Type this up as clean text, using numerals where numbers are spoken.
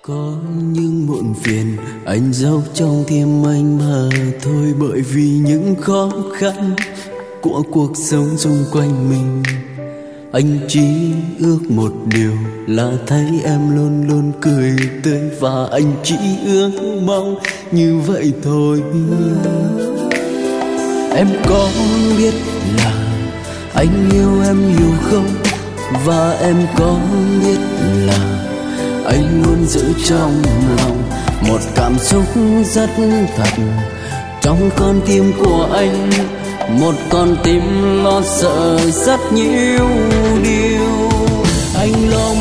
Có những muộn phiền anh giấu trong tim anh mà thôi, bởi vì những khó khăn của cuộc sống xung quanh mình. Anh chỉ ước một điều là thấy em luôn luôn cười tươi, và anh chỉ ước mong như vậy thôi. Em có biết là anh yêu em nhiều không? Và em có biết là anh luôn giữ trong lòng một cảm xúc rất thật trong con tim của anh, một con tim lo sợ rất nhiều điều. Anh lo